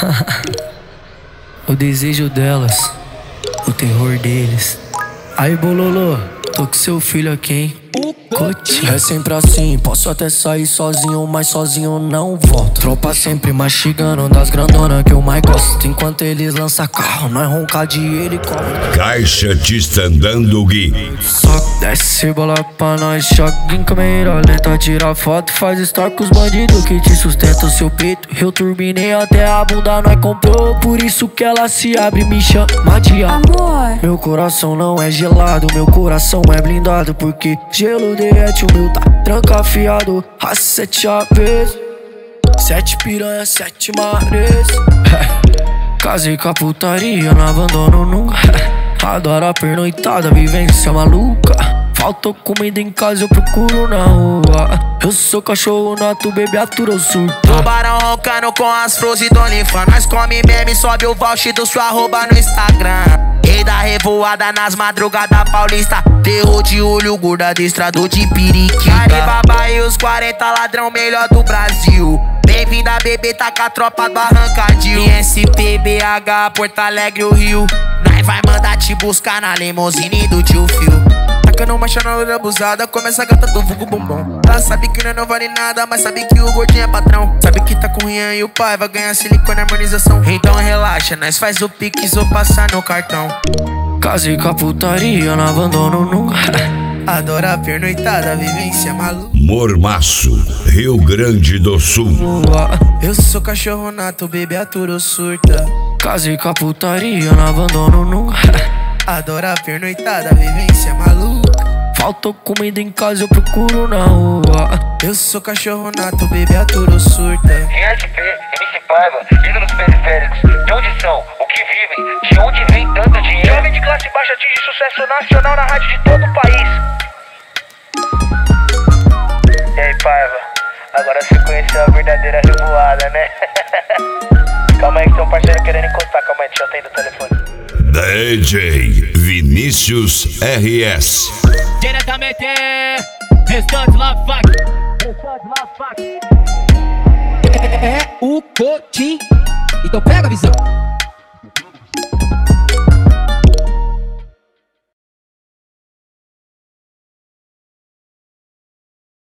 O desejo delas, o terror deles. Aí, Bololô, tô com seu filho aqui, hein? É sempre assim, posso até sair sozinho, mas sozinho não volto. Tropa sempre mastigando das grandonas que eu mais gosto. Enquanto eles lançam carro, nós ronca de helicóptero. Caixa te andando Gui. Só desce bola pra nós, choque em câmera lenta. Tira foto, faz story com os bandidos que te sustentam seu peito. Eu turbinei até a bunda, nós comprou. Por isso que ela se abre e me chama de amor. Meu coração não é gelado, meu coração é blindado. Porque gelo derrete, o meu tá trancafiado. A 7 APs, 7 piranha, 7 mares. Casei com a putaria, não abandono nunca. Adoro a pernoitada, vivência maluca. Faltou comida em casa, eu procuro na rua. Eu sou cachorro nato, bebê atura ou surta. Tubarão roncando com as flores do Onlyfans. Nós come meme, sobe o voucher do sua arroba no Instagram. Rei da revoada nas madrugadas paulista. Terror de olho, gorda adestrador de periquita. Alibaba e os 40 ladrão melhor do Brasil. Bem-vinda, bebê, tá com a tropa do Arrancadil. ISP, BH, Porto Alegre, o Rio. Nós vai mandar te buscar na limousine do tio Phil. Tacando marcha na loira abusada, começa a gata do vulgo bombom. Ela sabe que não vale nada, mas sabe que o gordinho é patrão. Sabe que tá com o Rian e o pai vai ganhar silicone e harmonização. Então relaxa, nós faz o pix ou passar no cartão. Casei com a putaria, não abandono nunca. Adoro a pernoitada, vivência maluca. Mormaço, Rio Grande do Sul. Eu sou cachorro nato, bebê atura ou surta. Casei com a putaria, não abandono nunca. Adoro a pernoitada, vivência maluca. Faltou comida em casa, eu procuro na rua. Eu sou cachorro nato, bebê atura ou surta. ISP, MC Paiva, ídolos periféricos. De onde são? O que vivem? De onde vem tanto dinheiro? Jovem de classe baixa atinge sucesso nacional na rádio de todo o país. E aí, Paiva? Agora você conheceu a verdadeira revoada, né? Calma aí que tem um parceiro querendo encostar. Calma aí, deixa eu atender o telefone. DJ Vinícius RS. Diretamente, restante lá, fuck. É o Cotim. Então pega a visão.